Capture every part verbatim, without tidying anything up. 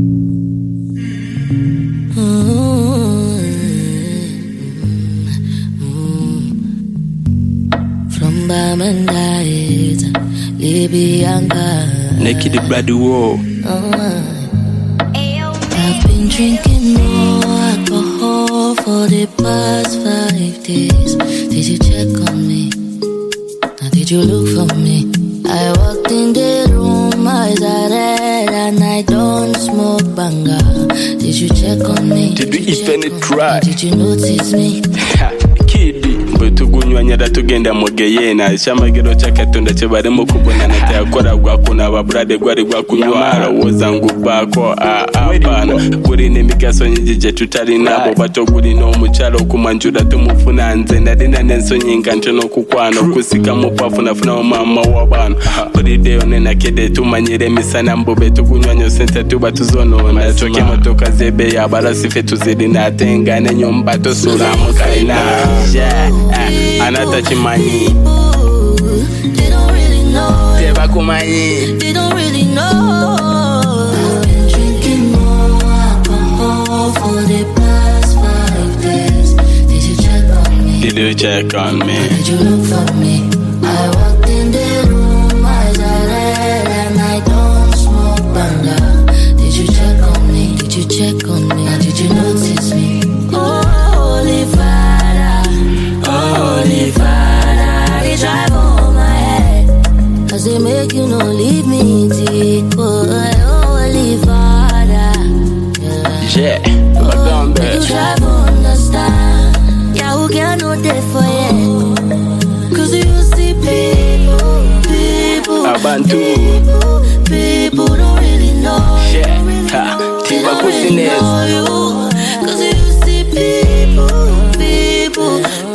From Bamandait, Libyanka, Naked Bloody War. I've been drinking more alcohol for the past five days. Did you check on me? Now did you look for me? I walked in the room, eyes are red, and I don't smoke banga. Did you check on me? Did you even try? Did you notice me? Kidi bwetugunywa nyada tugenda mogeyena chamagero chakatonda chebaremo kubona natayakora gwakuna ababrade gwari gwakunywara wozangu bako apana kuri nemigaso nyije tutari nabo batoguri no muchalo kumanjura tumufuna nze ndadina nenso nyinga ntono kukwano kusika mupafu nafuna mama wabana kuri deo nena kede tumanyire misana mbobe tugunywa nyo sente tuba tuzono ndatoke motoka zebe ya barasife tuzidi natenga nenyomba tosura mukaina yeah uh, anata chimanyi They don't really know. Teba kumanyi They don't really know. I've been drinking more alcohol for the past five days. Did you check on me? Did you check on me? Did you look for me? I walked in the room, eyes are red, and I don't smoke banga. Did you check on me? Did you check on me? Or did you notice me? Oh, holy Father, holy Father, they drive on my head. Cause they make you no leave me deep. Oh, holy Father, yeah, oh, but down there you try to understand. Yeah, who can know that for you? Cause you see people, people, Abantu. people, people don't really know. Yeah, Don't really ha, know, Tiba they don't really Kusinez. know you. Cause you see people, people,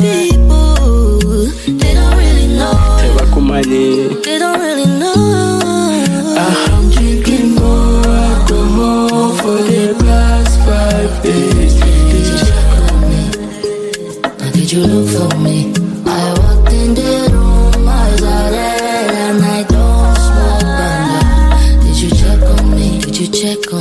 people, they don't really know. Teba kumanyi They don't really know. I'm drinking more alcohol for the past five days. Did you check on me? Or did you look for me? I walked in the room, eyes are red, and I don't smoke banga. Did you check on me? Did you check on me?